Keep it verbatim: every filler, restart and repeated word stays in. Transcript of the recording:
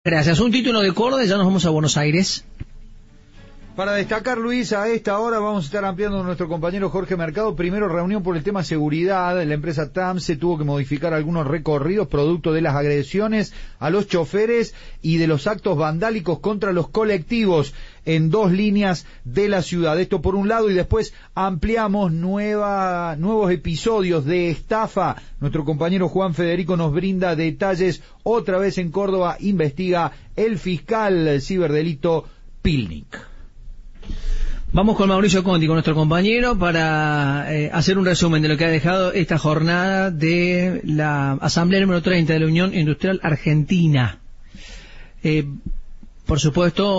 Gracias. Un título de Córdoba y ya nos vamos a Buenos Aires. Para destacar, Luis, a esta hora vamos a estar ampliando con nuestro compañero Jorge Mercado. Primero, reunión por el tema seguridad. La empresa T A M S tuvo que modificar algunos recorridos producto de las agresiones a los choferes y de los actos vandálicos contra los colectivos en dos líneas de la ciudad. Esto por un lado, y después ampliamos nueva, nuevos episodios de estafa. Nuestro compañero Juan Federico nos brinda detalles. Otra vez en Córdoba investiga el fiscal ciberdelito Pilnik. Vamos con Mauricio Conti, con nuestro compañero, para eh, hacer un resumen de lo que ha dejado esta jornada de la Asamblea número treinta de la Unión Industrial Argentina. Eh, por supuesto,